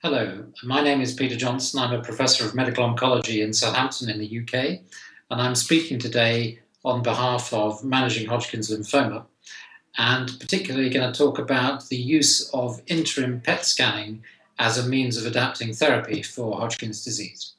Hello, my name is Peter Johnson. I'm a professor of medical oncology in Southampton in the UK, and I'm speaking today on behalf of Managing Hodgkin's Lymphoma, and particularly going to talk about the use of interim PET scanning as a means of adapting therapy for Hodgkin's disease.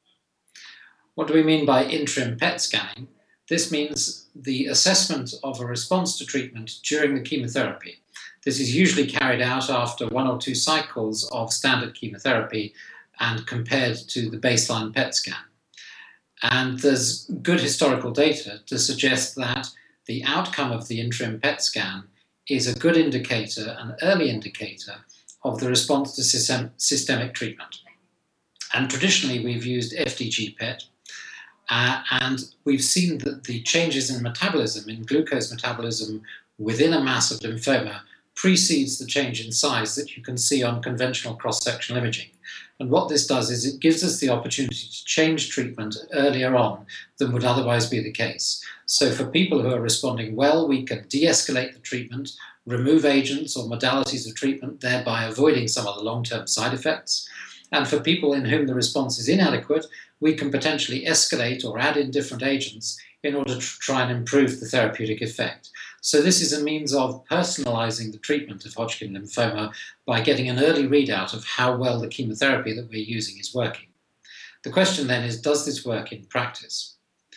What do we mean by interim PET scanning? This means the assessment of a response to treatment during the chemotherapy. This is usually carried out after 1 or 2 cycles of standard chemotherapy and compared to the baseline PET scan. And there's good historical data to suggest that the outcome of the interim PET scan is a good indicator, an early indicator, of the response to systemic treatment. And traditionally, we've used FDG PET, and we've seen that the changes in metabolism, in glucose metabolism within a mass of lymphoma, precedes the change in size that you can see on conventional cross-sectional imaging. And what this does is it gives us the opportunity to change treatment earlier on than would otherwise be the case. So for people who are responding well, we can de-escalate the treatment, remove agents or modalities of treatment, thereby avoiding some of the long-term side effects. And for people in whom the response is inadequate, we can potentially escalate or add in different agents in order to try and improve the therapeutic effect. So this is a means of personalizing the treatment of Hodgkin lymphoma by getting an early readout of how well the chemotherapy that we're using is working. The question then is, does this work in practice?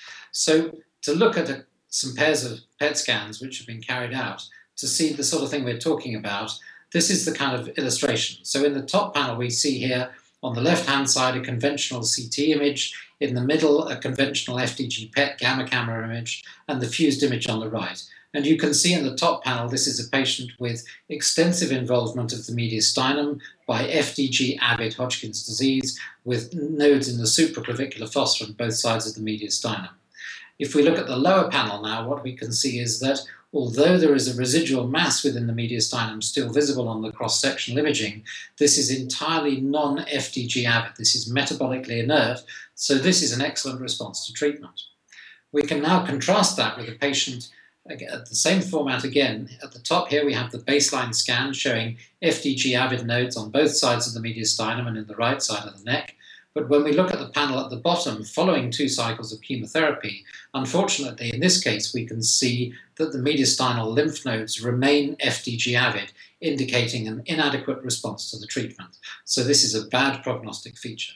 So to look at some pairs of PET scans which have been carried out to see the sort of thing we're talking about, this is the kind of illustration. So in the top panel we see here on the left-hand side a conventional CT image, in the middle a conventional FDG PET gamma camera image, and the fused image on the right. And you can see in the top panel, this is a patient with extensive involvement of the mediastinum by FDG avid Hodgkin's disease with nodes in the supraclavicular fossa on both sides of the mediastinum. If we look at the lower panel now, what we can see is that although there is a residual mass within the mediastinum still visible on the cross-sectional imaging, this is entirely non-FDG avid. This is metabolically inert, so this is an excellent response to treatment. We can now contrast that with a patient at the same format again. At the top here we have the baseline scan showing FDG avid nodes on both sides of the mediastinum and in the right side of the neck. But when we look at the panel at the bottom following 2 cycles of chemotherapy, unfortunately in this case we can see that the mediastinal lymph nodes remain FDG avid, indicating an inadequate response to the treatment. So this is a bad prognostic feature.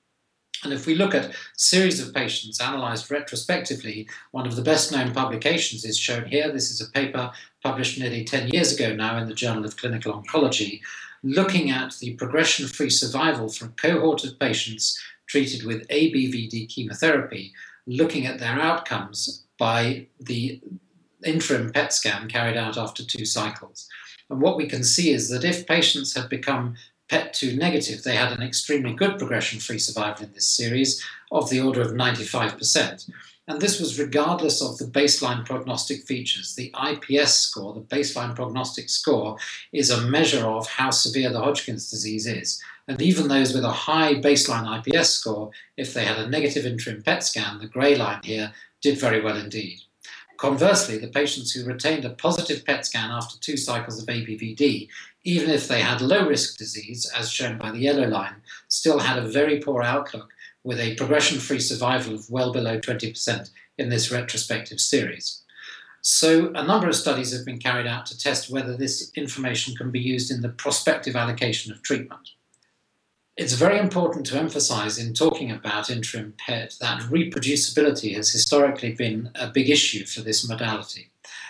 And if we look at a series of patients analysed retrospectively, one of the best known publications is shown here. This is a paper published nearly 10 years ago now in the Journal of Clinical Oncology, looking at the progression-free survival for a cohort of patients treated with ABVD chemotherapy, looking at their outcomes by the interim PET scan carried out after 2 cycles. And what we can see is that if patients had become PET2 negative, they had an extremely good progression-free survival in this series of the order of 95%. And this was regardless of the baseline prognostic features. The IPS score, the baseline prognostic score, is a measure of how severe the Hodgkin's disease is. And even those with a high baseline IPS score, if they had a negative interim PET scan, the grey line here, did very well indeed. Conversely, the patients who retained a positive PET scan after 2 cycles of ABVD, even if they had low-risk disease, as shown by the yellow line, still had a very poor outlook with a progression-free survival of well below 20% in this retrospective series. So a number of studies have been carried out to test whether this information can be used in the prospective allocation of treatment. It's very important to emphasize in talking about interim PET that reproducibility has historically been a big issue for this modality.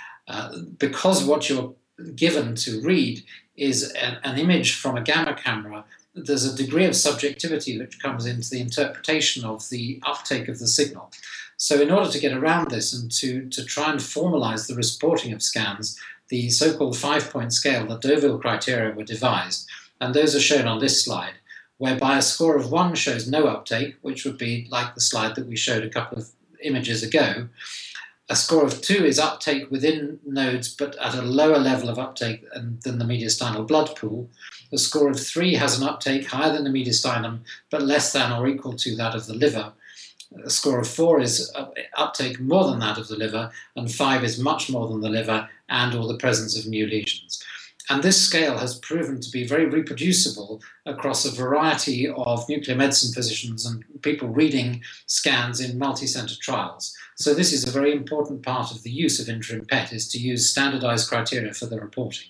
Because what you're given to read is an image from a gamma camera, there's a degree of subjectivity which comes into the interpretation of the uptake of the signal. So in order to get around this and to try and formalize the reporting of scans, the so-called 5-point scale, the Deauville criteria, were devised, and those are shown on this slide, whereby a score of 1 shows no uptake, which would be like the slide that we showed a couple of images ago. A score of 2 is uptake within nodes, but at a lower level of uptake than the mediastinal blood pool. A score of 3 has an uptake higher than the mediastinum, but less than or equal to that of the liver. A score of 4 is uptake more than that of the liver, and 5 is much more than the liver and or the presence of new lesions. And this scale has proven to be very reproducible across a variety of nuclear medicine physicians and people reading scans in multi-center trials. So this is a very important part of the use of interim PET, is to use standardized criteria for the reporting.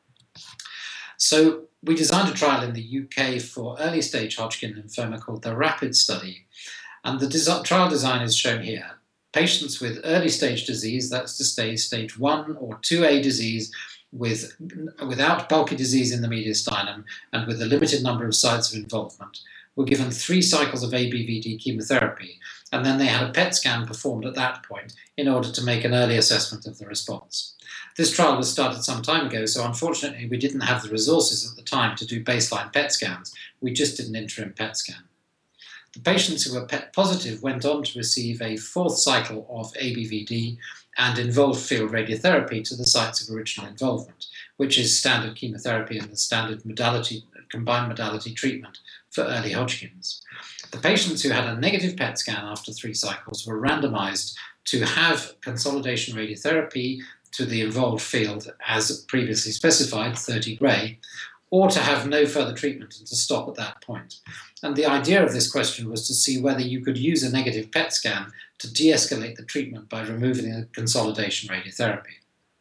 So we designed a trial in the UK for early stage Hodgkin lymphoma called the RAPID study. And the trial design is shown here. Patients with early stage disease, that's to say stage 1 or 2A disease, without bulky disease in the mediastinum and with a limited number of sites of involvement, were given 3 cycles of ABVD chemotherapy, and then they had a PET scan performed at that point in order to make an early assessment of the response. This trial was started some time ago, so unfortunately we didn't have the resources at the time to do baseline PET scans. We just did an interim PET scan. The patients who were PET positive went on to receive a 4th cycle of ABVD and involved field radiotherapy to the sites of original involvement, which is standard chemotherapy and the standard modality, combined modality treatment for early Hodgkin's. The patients who had a negative PET scan after 3 cycles were randomized to have consolidation radiotherapy to the involved field as previously specified, 30 Gray, or to have no further treatment and to stop at that point. And the idea of this question was to see whether you could use a negative PET scan to de-escalate the treatment by removing the consolidation radiotherapy.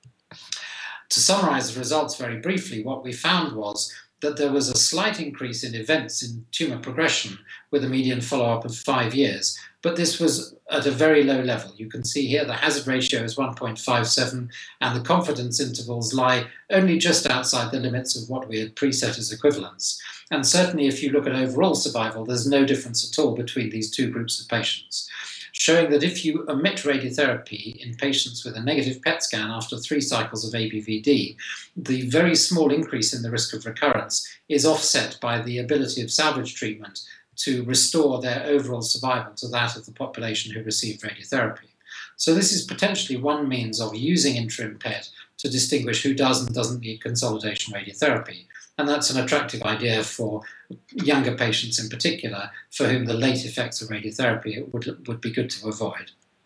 To summarize the results very briefly, what we found was that there was a slight increase in events in tumor progression with a median follow-up of 5 years, but this was at a very low level. You can see here the hazard ratio is 1.57 and the confidence intervals lie only just outside the limits of what we had preset as equivalence. And certainly if you look at overall survival, there's no difference at all between these 2 groups of patients, showing that if you omit radiotherapy in patients with a negative PET scan after 3 cycles of ABVD, the very small increase in the risk of recurrence is offset by the ability of salvage treatment to restore their overall survival to that of the population who received radiotherapy. So this is potentially one means of using interim PET to distinguish who does and doesn't need consolidation radiotherapy. And that's an attractive idea for younger patients in particular, for whom the late effects of radiotherapy would be good to avoid.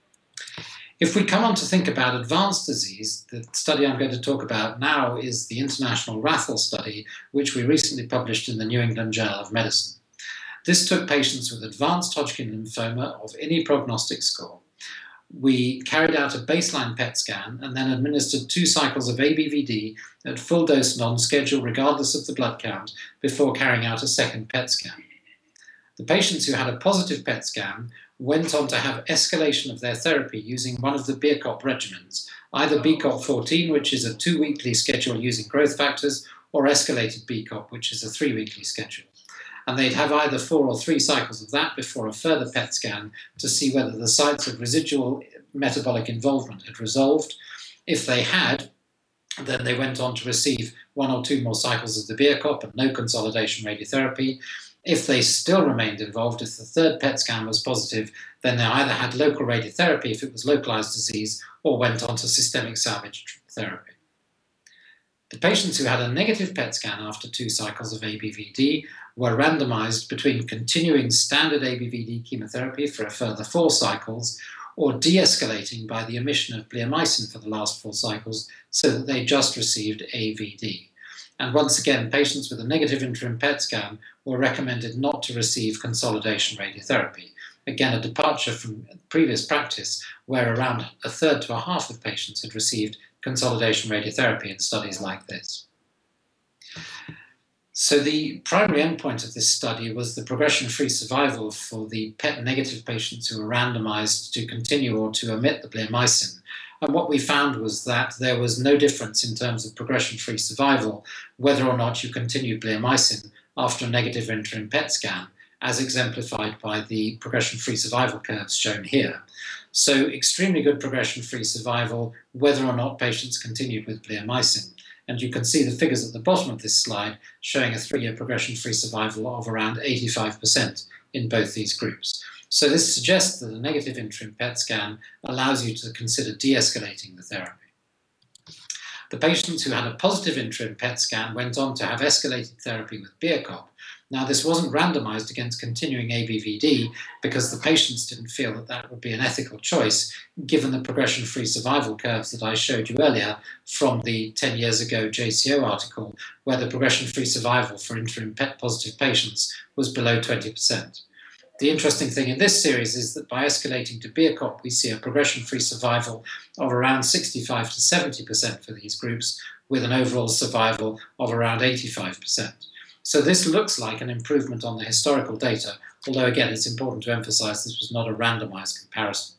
If we come on to think about advanced disease, the study I'm going to talk about now is the International RATHL study, which we recently published in the New England Journal of Medicine. This took patients with advanced Hodgkin lymphoma of any prognostic score. We carried out a baseline PET scan and then administered 2 cycles of ABVD at full dose non-schedule regardless of the blood count before carrying out a second PET scan. The patients who had a positive PET scan went on to have escalation of their therapy using one of the BCOP regimens, either BCOP 14, which is a 2-weekly schedule using growth factors, or escalated BCOP, which is a 3-weekly schedule. And they'd have either 4 or 3 cycles of that before a further PET scan to see whether the sites of residual metabolic involvement had resolved. If they had, then they went on to receive 1 or 2 more cycles of the BCOP and no consolidation radiotherapy. If they still remained involved, if the 3rd PET scan was positive, then they either had local radiotherapy if it was localized disease, or went on to systemic salvage therapy. The patients who had a negative PET scan after 2 cycles of ABVD were randomized between continuing standard ABVD chemotherapy for a further 4 cycles or de-escalating by the omission of bleomycin for the last 4 cycles so that they just received AVD. And once again, patients with a negative interim PET scan were recommended not to receive consolidation radiotherapy. Again, a departure from previous practice where around a third to a half of patients had received consolidation radiotherapy in studies like this. So the primary endpoint of this study was the progression-free survival for the PET-negative patients who were randomized to continue or to omit the bleomycin. And what we found was that there was no difference in terms of progression-free survival, whether or not you continued bleomycin after a negative interim PET scan, as exemplified by the progression-free survival curves shown here. So extremely good progression-free survival, whether or not patients continued with bleomycin. And you can see the figures at the bottom of this slide showing a 3-year progression-free survival of around 85% in both these groups. So this suggests that a negative interim PET scan allows you to consider de-escalating the therapy. The patients who had a positive interim PET scan went on to have escalated therapy with BCOP, Now, this wasn't randomized against continuing ABVD because the patients didn't feel that that would be an ethical choice, given the progression-free survival curves that I showed you earlier from the 10 years ago JCO article, where the progression-free survival for interim PET-positive patients was below 20%. The interesting thing in this series is that by escalating to BIACOP, we see a progression-free survival of around 65 to 70% for these groups, with an overall survival of around 85%. So this looks like an improvement on the historical data, although again, it's important to emphasize this was not a randomized comparison.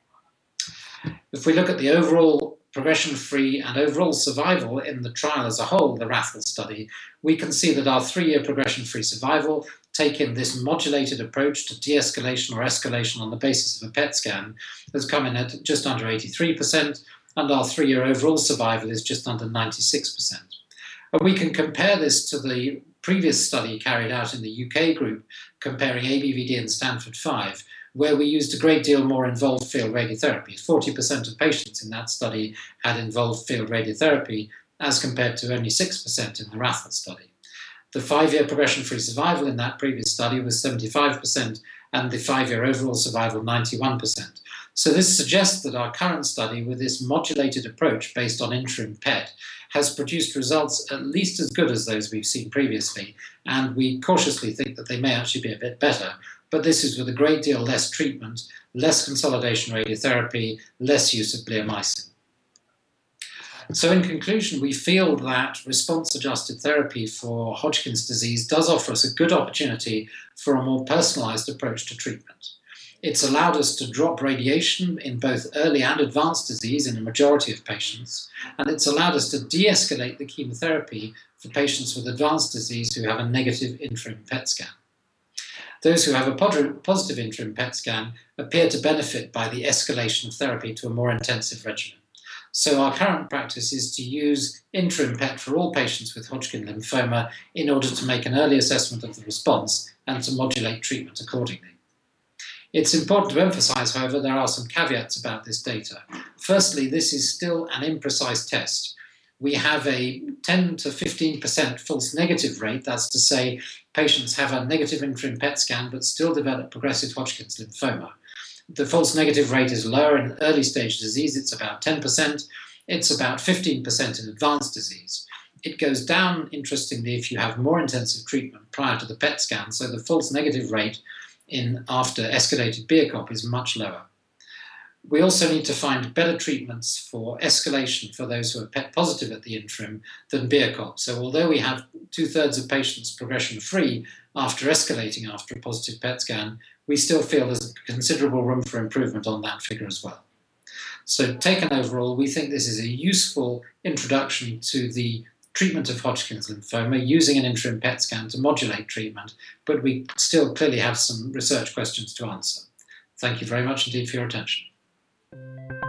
If we look at the overall progression-free and overall survival in the trial as a whole, the RATHL study, we can see that our 3-year progression-free survival, taking this modulated approach to de-escalation or escalation on the basis of a PET scan, has come in at just under 83%, and our 3-year overall survival is just under 96%. And we can compare this to the previous study carried out in the UK group comparing ABVD and Stanford 5, where we used a great deal more involved field radiotherapy. 40% of patients in that study had involved field radiotherapy as compared to only 6% in the RATHL study. The 5-year progression-free survival in that previous study was 75% and the 5-year overall survival 91%. So this suggests that our current study with this modulated approach based on interim PET has produced results at least as good as those we've seen previously, and we cautiously think that they may actually be a bit better, but this is with a great deal less treatment, less consolidation radiotherapy, less use of bleomycin. So in conclusion, we feel that response-adjusted therapy for Hodgkin's disease does offer us a good opportunity for a more personalized approach to treatment. It's allowed us to drop radiation in both early and advanced disease in a majority of patients, and it's allowed us to de-escalate the chemotherapy for patients with advanced disease who have a negative interim PET scan. Those who have a positive interim PET scan appear to benefit by the escalation of therapy to a more intensive regimen. So our current practice is to use interim PET for all patients with Hodgkin lymphoma in order to make an early assessment of the response and to modulate treatment accordingly. It's important to emphasize, however, there are some caveats about this data. Firstly, this is still an imprecise test. We have a 10 to 15% false negative rate, that's to say patients have a negative interim PET scan but still develop progressive Hodgkin's lymphoma. The false negative rate is lower in early stage disease, it's about 10%, it's about 15% in advanced disease. It goes down, interestingly, if you have more intensive treatment prior to the PET scan, so the false negative rate after escalated BIACOP is much lower. We also need to find better treatments for escalation for those who are PET positive at the interim than BIACOP. So although we have 2/3 of patients progression-free after escalating after a positive PET scan, we still feel there's considerable room for improvement on that figure as well. So taken overall, we think this is a useful introduction to the treatment of Hodgkin's lymphoma using an interim PET scan to modulate treatment, but we still clearly have some research questions to answer. Thank you very much indeed for your attention.